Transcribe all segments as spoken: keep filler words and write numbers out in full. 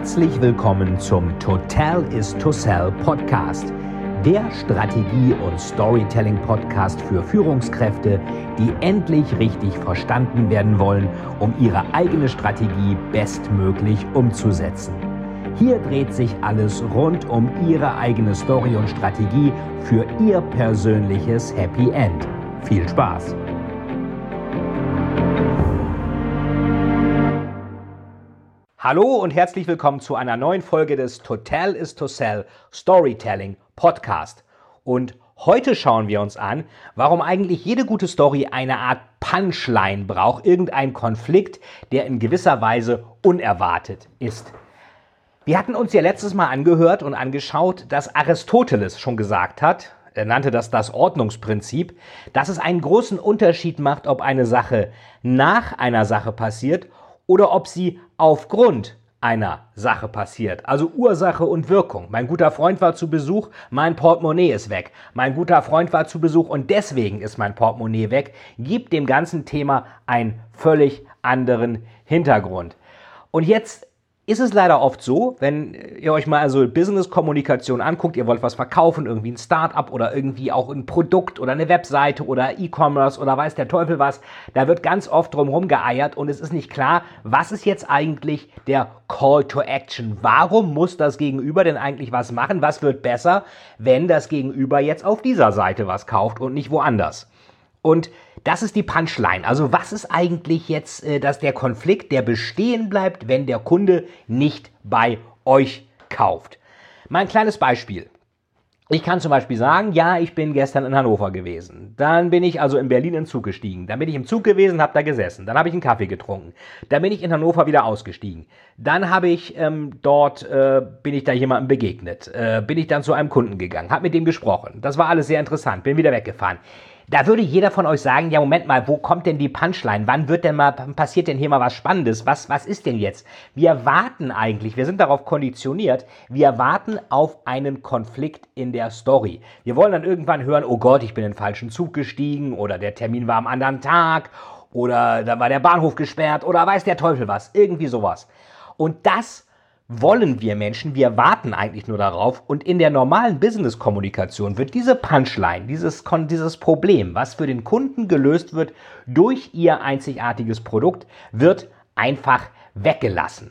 Herzlich willkommen zum Total is to Sell Podcast, der Strategie- und Storytelling-Podcast für Führungskräfte, die endlich richtig verstanden werden wollen, um ihre eigene Strategie bestmöglich umzusetzen. Hier dreht sich alles rund um Ihre eigene Story und Strategie für Ihr persönliches Happy End. Viel Spaß! Hallo und herzlich willkommen zu einer neuen Folge des Total is to Sell Storytelling Podcast. Und heute schauen wir uns an, warum eigentlich jede gute Story eine Art Punchline braucht, irgendein Konflikt, der in gewisser Weise unerwartet ist. Wir hatten uns ja letztes Mal angehört und angeschaut, dass Aristoteles schon gesagt hat, er nannte das das Ordnungsprinzip, dass es einen großen Unterschied macht, ob eine Sache nach einer Sache passiert oder ob sie aufgrund einer Sache passiert. Also Ursache und Wirkung. Mein guter Freund war zu Besuch, mein Portemonnaie ist weg. Mein guter Freund war zu Besuch und deswegen ist mein Portemonnaie weg. Gibt dem ganzen Thema einen völlig anderen Hintergrund. Und jetzt ist es leider oft so, wenn ihr euch mal also Business-Kommunikation anguckt, ihr wollt was verkaufen, irgendwie ein Start-up oder irgendwie auch ein Produkt oder eine Webseite oder E-Commerce oder weiß der Teufel was, da wird ganz oft drumherum geeiert und es ist nicht klar, was ist jetzt eigentlich der Call to Action? Warum muss das Gegenüber denn eigentlich was machen? Was wird besser, wenn das Gegenüber jetzt auf dieser Seite was kauft und nicht woanders? Und das ist die Punchline. Also was ist eigentlich jetzt äh, dass der Konflikt, der bestehen bleibt, wenn der Kunde nicht bei euch kauft? Mal ein kleines Beispiel. Ich kann zum Beispiel sagen, ja, ich bin gestern in Hannover gewesen. Dann bin ich also in Berlin in den Zug gestiegen. Dann bin ich im Zug gewesen, habe da gesessen. Dann habe ich einen Kaffee getrunken. Dann bin ich in Hannover wieder ausgestiegen. Dann habe ich ähm, dort, äh, bin ich da jemandem begegnet. Äh, bin ich dann zu einem Kunden gegangen, habe mit dem gesprochen. Das war alles sehr interessant, bin wieder weggefahren. Da würde jeder von euch sagen, ja Moment mal, wo kommt denn die Punchline? Wann wird denn mal, passiert denn hier mal was Spannendes? Was, was ist denn jetzt? Wir warten eigentlich, wir sind darauf konditioniert, wir warten auf einen Konflikt in der Story. Wir wollen dann irgendwann hören, oh Gott, ich bin in den falschen Zug gestiegen oder der Termin war am anderen Tag oder da war der Bahnhof gesperrt oder weiß der Teufel was, irgendwie sowas. Und das wollen wir Menschen, wir warten eigentlich nur darauf und in der normalen Business-Kommunikation wird diese Punchline, dieses, dieses Problem, was für den Kunden gelöst wird durch ihr einzigartiges Produkt, wird einfach weggelassen.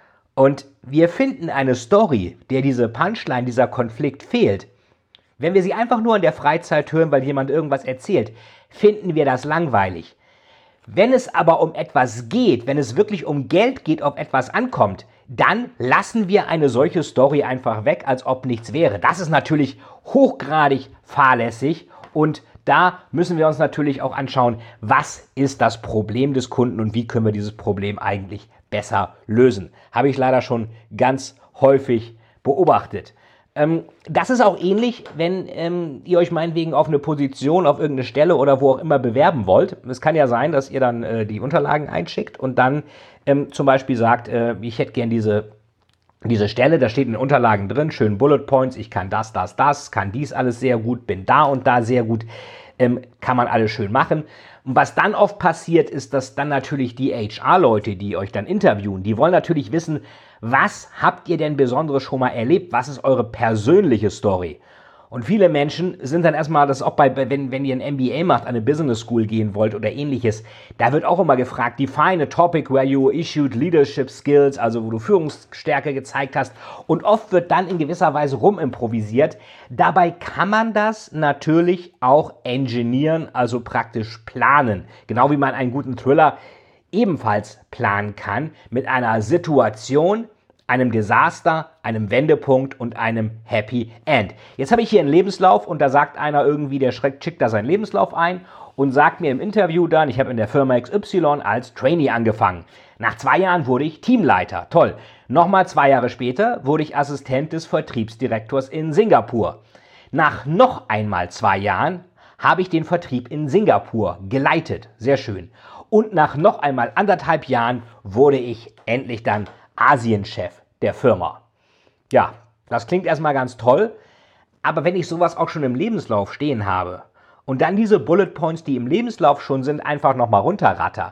Und wir finden eine Story, der diese Punchline, dieser Konflikt fehlt. Wenn wir sie einfach nur in der Freizeit hören, weil jemand irgendwas erzählt, finden wir das langweilig. Wenn es aber um etwas geht, wenn es wirklich um Geld geht, ob etwas ankommt, dann lassen wir eine solche Story einfach weg, als ob nichts wäre. Das ist natürlich hochgradig fahrlässig und da müssen wir uns natürlich auch anschauen, was ist das Problem des Kunden und wie können wir dieses Problem eigentlich besser lösen. Habe ich leider schon ganz häufig beobachtet. Ähm, das ist auch ähnlich, wenn ähm, ihr euch meinetwegen auf eine Position, auf irgendeine Stelle oder wo auch immer bewerben wollt. Es kann ja sein, dass ihr dann äh, die Unterlagen einschickt und dann ähm, zum Beispiel sagt, äh, ich hätte gern diese, diese Stelle, da steht in den Unterlagen drin, schön Bullet Points, ich kann das, das, das, kann dies alles sehr gut, bin da und da sehr gut, ähm, kann man alles schön machen. Und was dann oft passiert, ist, dass dann natürlich die H R-Leute, die euch dann interviewen, die wollen natürlich wissen, was habt ihr denn Besonderes schon mal erlebt? Was ist eure persönliche Story? Und viele Menschen sind dann erstmal, das auch bei, wenn, wenn ihr ein M B A macht, an eine Business School gehen wollt oder ähnliches, da wird auch immer gefragt, define a topic where you issued leadership skills, also wo du Führungsstärke gezeigt hast. Und oft wird dann in gewisser Weise rumimprovisiert. Dabei kann man das natürlich auch engineeren, also praktisch planen. Genau wie man einen guten Thriller ebenfalls planen kann mit einer Situation, einem Desaster, einem Wendepunkt und einem Happy End. Jetzt habe ich hier einen Lebenslauf und da sagt einer irgendwie, der schickt da seinen Lebenslauf ein und sagt mir im Interview dann, ich habe in der Firma X Y als Trainee angefangen. Nach zwei Jahren wurde ich Teamleiter. Toll. Nochmal zwei Jahre später wurde ich Assistent des Vertriebsdirektors in Singapur. Nach noch einmal zwei Jahren habe ich den Vertrieb in Singapur geleitet. Sehr schön. Und nach noch einmal anderthalb Jahren wurde ich endlich dann Asienchef der Firma. Ja, das klingt erstmal ganz toll, aber wenn ich sowas auch schon im Lebenslauf stehen habe und dann diese Bullet Points, die im Lebenslauf schon sind, einfach nochmal runterratter,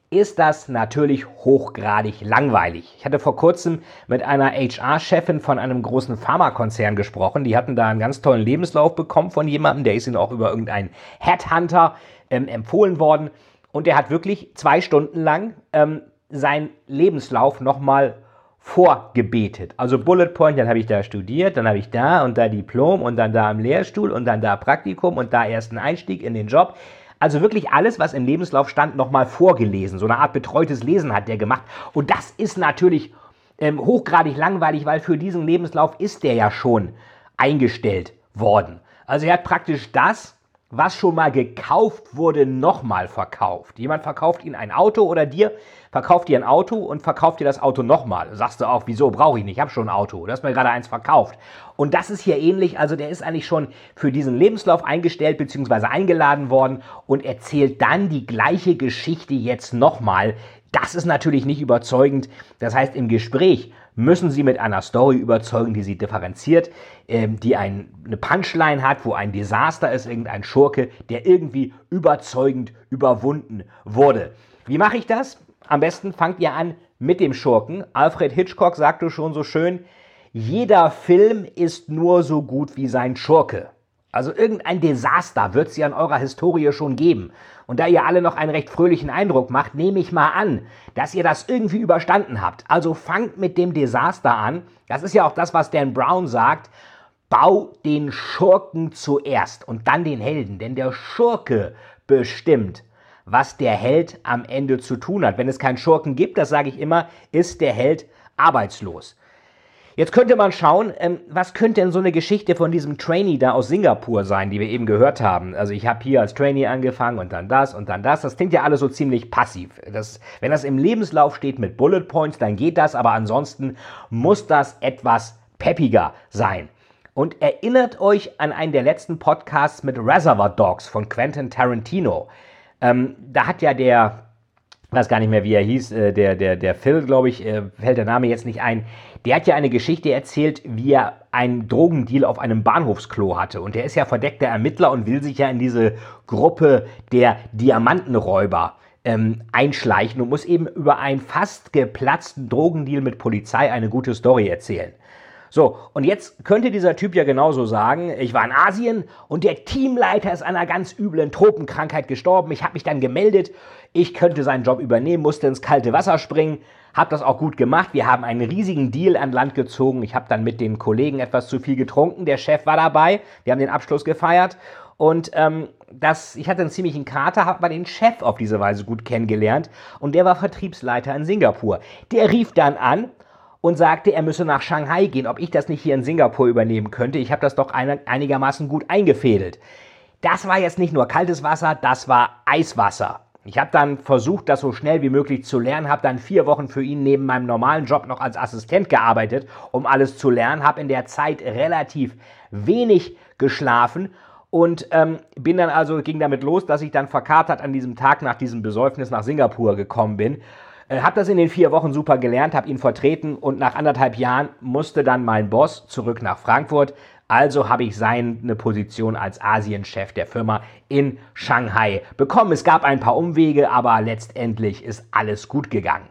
ist das natürlich hochgradig langweilig. Ich hatte vor kurzem mit einer H R-Chefin von einem großen Pharmakonzern gesprochen. Die hatten da einen ganz tollen Lebenslauf bekommen von jemandem, der ist ihnen auch über irgendeinen Headhunter ähm, empfohlen worden. Und der hat wirklich zwei Stunden lang ähm, seinen Lebenslauf nochmal vorgebetet. Also Bullet Point, dann habe ich da studiert, dann habe ich da und da Diplom und dann da im Lehrstuhl und dann da Praktikum und da ersten Einstieg in den Job. Also wirklich alles, was im Lebenslauf stand, nochmal vorgelesen. So eine Art betreutes Lesen hat der gemacht. Und das ist natürlich ähm, hochgradig langweilig, weil für diesen Lebenslauf ist der ja schon eingestellt worden. Also er hat praktisch das, was schon mal gekauft wurde, nochmal verkauft. Jemand verkauft Ihnen ein Auto oder dir verkauft dir ein Auto und verkauft dir das Auto nochmal. Sagst du auch, wieso brauche ich nicht? Ich habe schon ein Auto. Du hast mir gerade eins verkauft. Und das ist hier ähnlich. Also der ist eigentlich schon für diesen Lebenslauf eingestellt bzw. eingeladen worden und erzählt dann die gleiche Geschichte jetzt nochmal. Das ist natürlich nicht überzeugend. Das heißt, im Gespräch müssen Sie mit einer Story überzeugen, die Sie differenziert, ähm, die ein, eine Punchline hat, wo ein Desaster ist, irgendein Schurke, der irgendwie überzeugend überwunden wurde. Wie mache ich das? Am besten fangt ihr an mit dem Schurken. Alfred Hitchcock sagte schon so schön, jeder Film ist nur so gut wie sein Schurke. Also irgendein Desaster wird es ja in eurer Historie schon geben. Und da ihr alle noch einen recht fröhlichen Eindruck macht, nehme ich mal an, dass ihr das irgendwie überstanden habt. Also fangt mit dem Desaster an. Das ist ja auch das, was Dan Brown sagt. Bau den Schurken zuerst und dann den Helden. Denn der Schurke bestimmt, was der Held am Ende zu tun hat. Wenn es keinen Schurken gibt, das sage ich immer, ist der Held arbeitslos. Jetzt könnte man schauen, ähm, was könnte denn so eine Geschichte von diesem Trainee da aus Singapur sein, die wir eben gehört haben. Also ich habe hier als Trainee angefangen und dann das und dann das. Das klingt ja alles so ziemlich passiv. Das, wenn das im Lebenslauf steht mit Bullet Points, dann geht das, aber ansonsten muss das etwas peppiger sein. Und erinnert euch an einen der letzten Podcasts mit Reservoir Dogs von Quentin Tarantino. Ähm, da hat ja der, ich weiß gar nicht mehr, wie er hieß, äh, der, der, der Phil, glaube ich, äh, fällt der Name jetzt nicht ein, der hat ja eine Geschichte erzählt, wie er einen Drogendeal auf einem Bahnhofsklo hatte. Und der ist ja verdeckter Ermittler und will sich ja in diese Gruppe der Diamantenräuber ähm, einschleichen und muss eben über einen fast geplatzten Drogendeal mit Polizei eine gute Story erzählen. So, und jetzt könnte dieser Typ ja genauso sagen, ich war in Asien und der Teamleiter ist an einer ganz üblen Tropenkrankheit gestorben. Ich habe mich dann gemeldet, ich könnte seinen Job übernehmen, musste ins kalte Wasser springen, habe das auch gut gemacht. Wir haben einen riesigen Deal an Land gezogen. Ich habe dann mit den Kollegen etwas zu viel getrunken. Der Chef war dabei, wir haben den Abschluss gefeiert und ähm, das, ich hatte einen ziemlichen Kater, habe mal den Chef auf diese Weise gut kennengelernt und der war Vertriebsleiter in Singapur. Der rief dann an und sagte, er müsse nach Shanghai gehen, ob ich das nicht hier in Singapur übernehmen könnte. Ich habe das doch einigermaßen gut eingefädelt. Das war jetzt nicht nur kaltes Wasser, das war Eiswasser. Ich habe dann versucht, das so schnell wie möglich zu lernen, habe dann vier Wochen für ihn neben meinem normalen Job noch als Assistent gearbeitet, um alles zu lernen, habe in der Zeit relativ wenig geschlafen und ähm, bin dann also, ging damit los, dass ich dann verkatert an diesem Tag nach diesem Besäufnis nach Singapur gekommen bin. Äh, habe das in den vier Wochen super gelernt, habe ihn vertreten und nach anderthalb Jahren musste dann mein Boss zurück nach Frankfurt. Also habe ich seine Position als Asienchef der Firma in Shanghai bekommen. Es gab ein paar Umwege, aber letztendlich ist alles gut gegangen.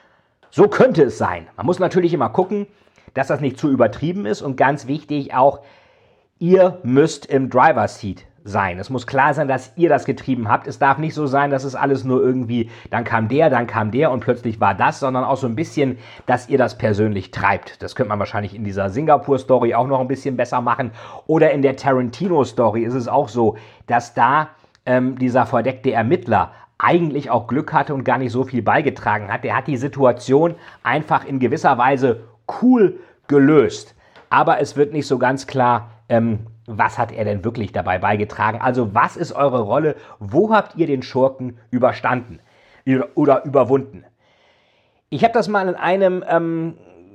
So könnte es sein. Man muss natürlich immer gucken, dass das nicht zu übertrieben ist und ganz wichtig auch, ihr müsst im Driver's Seat sein. Es muss klar sein, dass ihr das getrieben habt. Es darf nicht so sein, dass es alles nur irgendwie, dann kam der, dann kam der und plötzlich war das, sondern auch so ein bisschen, dass ihr das persönlich treibt. Das könnte man wahrscheinlich in dieser Singapur-Story auch noch ein bisschen besser machen. Oder in der Tarantino-Story ist es auch so, dass da ähm, dieser verdeckte Ermittler eigentlich auch Glück hatte und gar nicht so viel beigetragen hat. Der hat die Situation einfach in gewisser Weise cool gelöst. Aber es wird nicht so ganz klar, ähm, was hat er denn wirklich dabei beigetragen? Also was ist eure Rolle? Wo habt ihr den Schurken überstanden oder überwunden? Ich habe das mal in einem ähm,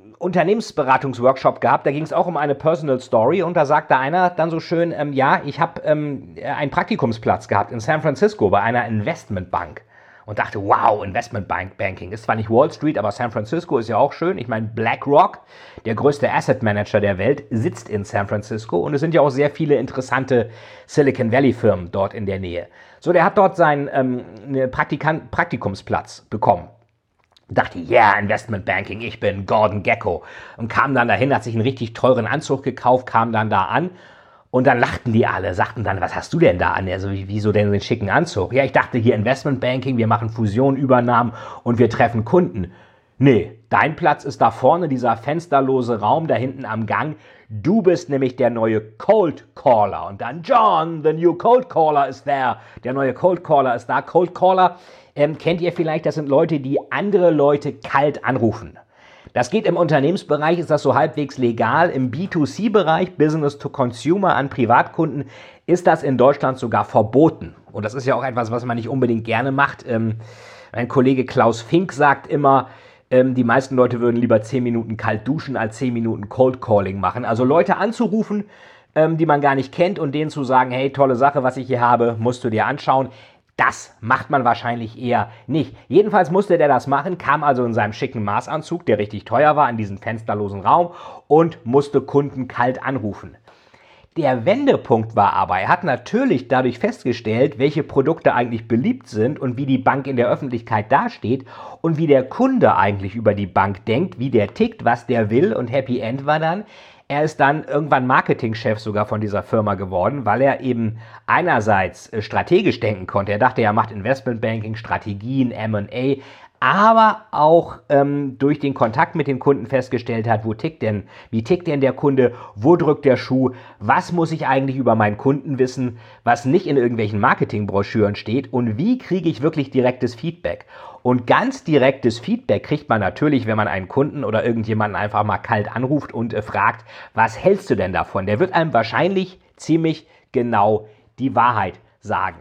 Unternehmensberatungsworkshop gehabt, da ging es auch um eine Personal Story und da sagte einer dann so schön, ähm, ja, ich habe ähm, einen Praktikumsplatz gehabt in San Francisco bei einer Investmentbank. und dachte, wow, Investment Banking. Ist zwar nicht Wall Street, aber San Francisco ist ja auch schön. Ich meine, BlackRock, der größte Asset Manager der Welt, sitzt in San Francisco und es sind ja auch sehr viele interessante Silicon Valley Firmen dort in der Nähe. So, der hat dort seinen ähm, Praktikant- Praktikumsplatz bekommen. Dachte, ja, yeah, Investment Banking, ich bin Gordon Gekko. Und kam dann dahin, hat sich einen richtig teuren Anzug gekauft, kam dann da an. Und dann lachten die alle, sagten dann, was hast du denn da an? Also, wieso denn den schicken Anzug? Ja, ich dachte hier Investment Banking, wir machen Fusionen, Übernahmen und wir treffen Kunden. Nee, dein Platz ist da vorne, dieser fensterlose Raum da hinten am Gang. Du bist nämlich der neue Cold Caller. Und dann, John, the new Cold Caller is there. Der neue Cold Caller ist da. Cold Caller, ähm, kennt ihr vielleicht, das sind Leute, die andere Leute kalt anrufen. Das geht im Unternehmensbereich, ist das so halbwegs legal. Im B zwei C Bereich, Business to Consumer an Privatkunden, ist das in Deutschland sogar verboten. Und das ist ja auch etwas, was man nicht unbedingt gerne macht. Ähm, mein Kollege Klaus Fink sagt immer, ähm, die meisten Leute würden lieber zehn Minuten kalt duschen als zehn Minuten Cold Calling machen. Also Leute anzurufen, ähm, die man gar nicht kennt und denen zu sagen, hey, tolle Sache, was ich hier habe, musst du dir anschauen. Das macht man wahrscheinlich eher nicht. Jedenfalls musste der das machen, kam also in seinem schicken Maßanzug, der richtig teuer war, in diesen fensterlosen Raum und musste Kunden kalt anrufen. Der Wendepunkt war aber, er hat natürlich dadurch festgestellt, welche Produkte eigentlich beliebt sind und wie die Bank in der Öffentlichkeit dasteht und wie der Kunde eigentlich über die Bank denkt, wie der tickt, was der will, und Happy End war dann, er ist dann irgendwann Marketingchef sogar von dieser Firma geworden, weil er eben einerseits strategisch denken konnte. Er dachte, er macht Investmentbanking, Strategien, M und A, aber auch ähm, durch den Kontakt mit den Kunden festgestellt hat, wo tickt denn, wie tickt denn der Kunde, wo drückt der Schuh, was muss ich eigentlich über meinen Kunden wissen, was nicht in irgendwelchen Marketingbroschüren steht und wie kriege ich wirklich direktes Feedback. Und ganz direktes Feedback kriegt man natürlich, wenn man einen Kunden oder irgendjemanden einfach mal kalt anruft und äh, fragt, was hältst du denn davon? Der wird einem wahrscheinlich ziemlich genau die Wahrheit sagen.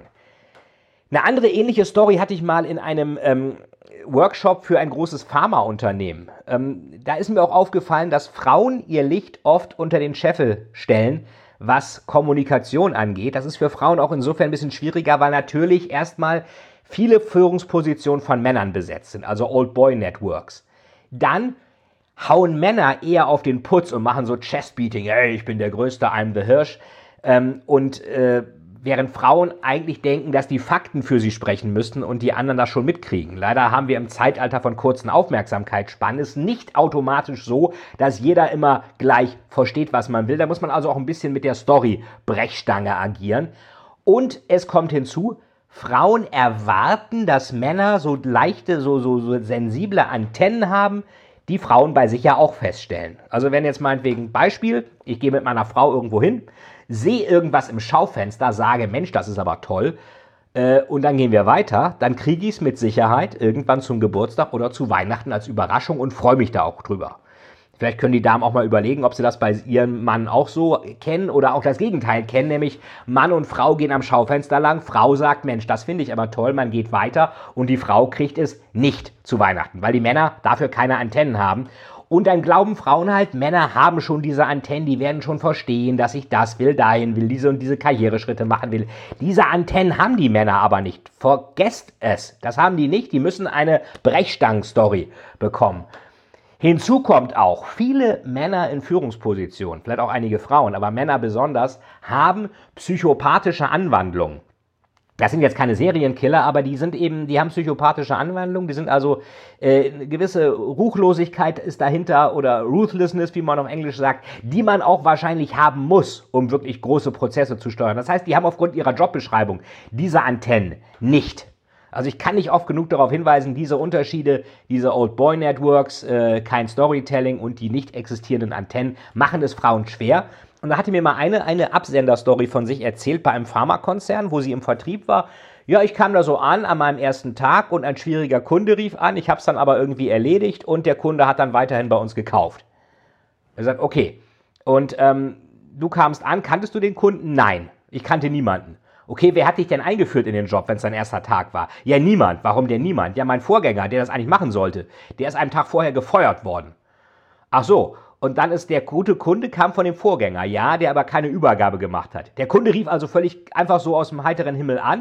Eine andere ähnliche Story hatte ich mal in einem ähm, Workshop für ein großes Pharmaunternehmen. Ähm, da ist mir auch aufgefallen, dass Frauen ihr Licht oft unter den Scheffel stellen, was Kommunikation angeht. Das ist für Frauen auch insofern ein bisschen schwieriger, weil natürlich erstmal viele Führungspositionen von Männern besetzt sind, also Old Boy Networks. Dann hauen Männer eher auf den Putz und machen so Chestbeating, hey, ich bin der Größte, I'm the Hirsch. Ähm, und äh, während Frauen eigentlich denken, dass die Fakten für sie sprechen müssten und die anderen das schon mitkriegen. Leider haben wir im Zeitalter von kurzen Aufmerksamkeitsspannen es nicht automatisch so, dass jeder immer gleich versteht, was man will. Da muss man also auch ein bisschen mit der Story-Brechstange agieren. Und es kommt hinzu, Frauen erwarten, dass Männer so leichte, so, so, so sensible Antennen haben, die Frauen bei sich ja auch feststellen. Also wenn jetzt meinetwegen, Beispiel, ich gehe mit meiner Frau irgendwo hin, sehe irgendwas im Schaufenster, sage, Mensch, das ist aber toll, äh, und dann gehen wir weiter, dann kriege ich es mit Sicherheit irgendwann zum Geburtstag oder zu Weihnachten als Überraschung und freue mich da auch drüber. Vielleicht können die Damen auch mal überlegen, ob sie das bei ihrem Mann auch so kennen oder auch das Gegenteil kennen, nämlich Mann und Frau gehen am Schaufenster lang, Frau sagt, Mensch, das finde ich aber toll, man geht weiter und die Frau kriegt es nicht zu Weihnachten, weil die Männer dafür keine Antennen haben. Und dann glauben Frauen halt, Männer haben schon diese Antennen, die werden schon verstehen, dass ich das will, dahin will, diese und diese Karriereschritte machen will. Diese Antennen haben die Männer aber nicht. Vergesst es. Das haben die nicht. Die müssen eine Brechstangen-Story bekommen. Hinzu kommt auch, viele Männer in Führungspositionen, vielleicht auch einige Frauen, aber Männer besonders, haben psychopathische Anwandlungen. Das sind jetzt keine Serienkiller, aber die sind eben, die haben psychopathische Anwandlungen, die sind also, äh, eine gewisse Ruchlosigkeit ist dahinter oder Ruthlessness, wie man auf Englisch sagt, die man auch wahrscheinlich haben muss, um wirklich große Prozesse zu steuern. Das heißt, die haben aufgrund ihrer Jobbeschreibung diese Antennen nicht. Also ich kann nicht oft genug darauf hinweisen, diese Unterschiede, diese Old Boy Networks, äh, kein Storytelling und die nicht existierenden Antennen machen es Frauen schwer. Und da hatte mir mal eine, eine Absenderstory von sich erzählt bei einem Pharmakonzern, wo sie im Vertrieb war. Ja, ich kam da so an an meinem ersten Tag und ein schwieriger Kunde rief an. Ich habe es dann aber irgendwie erledigt und der Kunde hat dann weiterhin bei uns gekauft. Er sagt, okay. Und ähm, du kamst an, kanntest du den Kunden? Nein, ich kannte niemanden. Okay, wer hat dich denn eingeführt in den Job, wenn es dein erster Tag war? Ja, niemand. Warum denn niemand? Ja, mein Vorgänger, der das eigentlich machen sollte, der ist einen Tag vorher gefeuert worden. Ach so. Und dann ist der gute Kunde, kam von dem Vorgänger, ja, der aber keine Übergabe gemacht hat. Der Kunde rief also völlig einfach so aus dem heiteren Himmel an.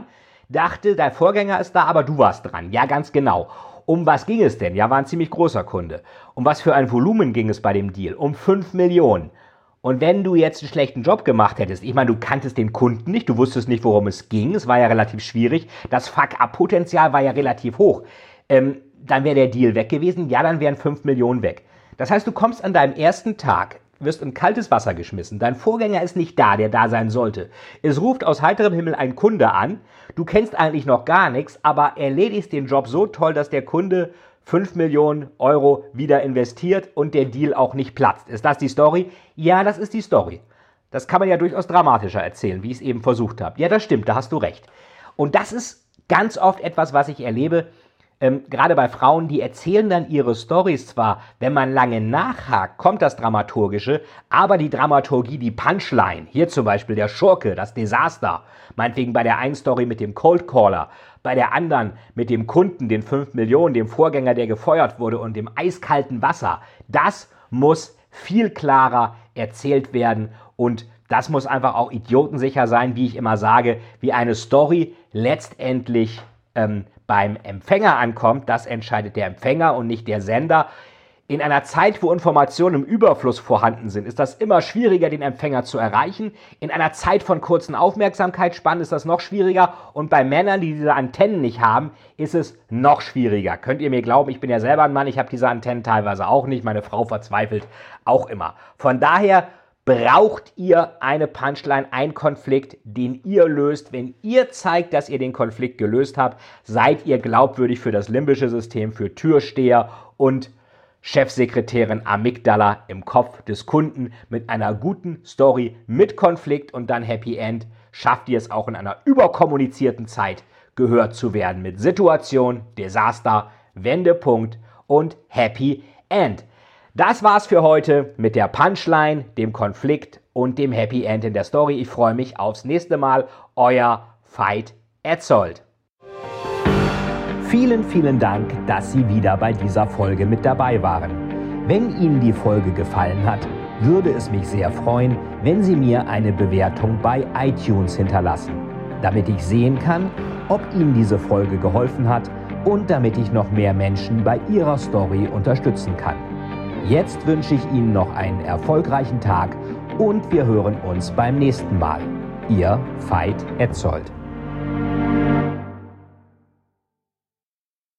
dachte, der Vorgänger ist da, aber du warst dran. Ja, ganz genau. Um was ging es denn? Ja, war ein ziemlich großer Kunde. Um was für ein Volumen ging es bei dem Deal? Um fünf Millionen. Und wenn du jetzt einen schlechten Job gemacht hättest, ich meine, du kanntest den Kunden nicht, du wusstest nicht, worum es ging, es war ja relativ schwierig, das Fuck-up-Potenzial war ja relativ hoch, ähm, dann wäre der Deal weg gewesen, ja, dann wären fünf Millionen weg. Das heißt, du kommst an deinem ersten Tag, wirst in kaltes Wasser geschmissen, dein Vorgänger ist nicht da, der da sein sollte. Es ruft aus heiterem Himmel ein Kunde an, du kennst eigentlich noch gar nichts, aber erledigst den Job so toll, dass der Kunde fünf Millionen Euro wieder investiert und der Deal auch nicht platzt. Ist das die Story? Ja, das ist die Story. Das kann man ja durchaus dramatischer erzählen, wie ich es eben versucht habe. Ja, das stimmt, da hast du recht. Und das ist ganz oft etwas, was ich erlebe, ähm, gerade bei Frauen, die erzählen dann ihre Storys zwar, wenn man lange nachhakt, kommt das Dramaturgische, aber die Dramaturgie, die Punchline, hier zum Beispiel der Schurke, das Desaster, meinetwegen bei der einen Story mit dem Cold Caller, bei der anderen mit dem Kunden, den fünf Millionen, dem Vorgänger, der gefeuert wurde und dem eiskalten Wasser, das muss viel klarer erzählt werden und das muss einfach auch idiotensicher sein, wie ich immer sage, wie eine Story letztendlich ähm, beim Empfänger ankommt. Das entscheidet der Empfänger und nicht der Sender. In einer Zeit, wo Informationen im Überfluss vorhanden sind, ist das immer schwieriger, den Empfänger zu erreichen. In einer Zeit von kurzen Aufmerksamkeitsspannen ist das noch schwieriger. Und bei Männern, die diese Antennen nicht haben, ist es noch schwieriger. Könnt ihr mir glauben, ich bin ja selber ein Mann, ich habe diese Antennen teilweise auch nicht. Meine Frau verzweifelt auch immer. Von daher braucht ihr eine Punchline, einen Konflikt, den ihr löst. Wenn ihr zeigt, dass ihr den Konflikt gelöst habt, seid ihr glaubwürdig für das limbische System, für Türsteher und Chefsekretärin Amygdala im Kopf des Kunden. Mit einer guten Story, mit Konflikt und dann Happy End schafft ihr es auch in einer überkommunizierten Zeit gehört zu werden. Mit Situation, Desaster, Wendepunkt und Happy End. Das war's für heute mit der Punchline, dem Konflikt und dem Happy End in der Story. Ich freue mich aufs nächste Mal. Euer Veit Etzold. Vielen, vielen Dank, dass Sie wieder bei dieser Folge mit dabei waren. Wenn Ihnen die Folge gefallen hat, würde es mich sehr freuen, wenn Sie mir eine Bewertung bei iTunes hinterlassen, damit ich sehen kann, ob Ihnen diese Folge geholfen hat und damit ich noch mehr Menschen bei ihrer Story unterstützen kann. Jetzt wünsche ich Ihnen noch einen erfolgreichen Tag und wir hören uns beim nächsten Mal. Ihr Veit Etzold.